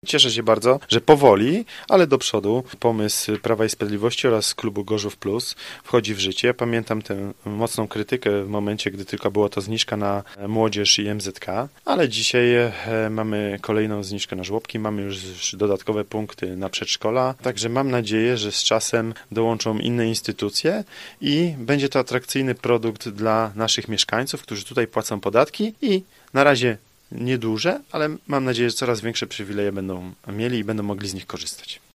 Cieszę się bardzo, że powoli, ale do przodu pomysł Prawa i Sprawiedliwości oraz klubu Gorzów Plus wchodzi w życie. Ja pamiętam tę mocną krytykę w momencie, gdy tylko była to zniżka na młodzież i MZK, ale dzisiaj mamy kolejną zniżkę na żłobki, mamy już dodatkowe punkty na przedszkola, także mam nadzieję, że z czasem dołączą inne instytucje i będzie to atrakcyjny produkt dla naszych mieszkańców, którzy tutaj płacą podatki i na razie nieduże, ale mam nadzieję, że coraz większe przywileje będą mieli i będą mogli z nich korzystać.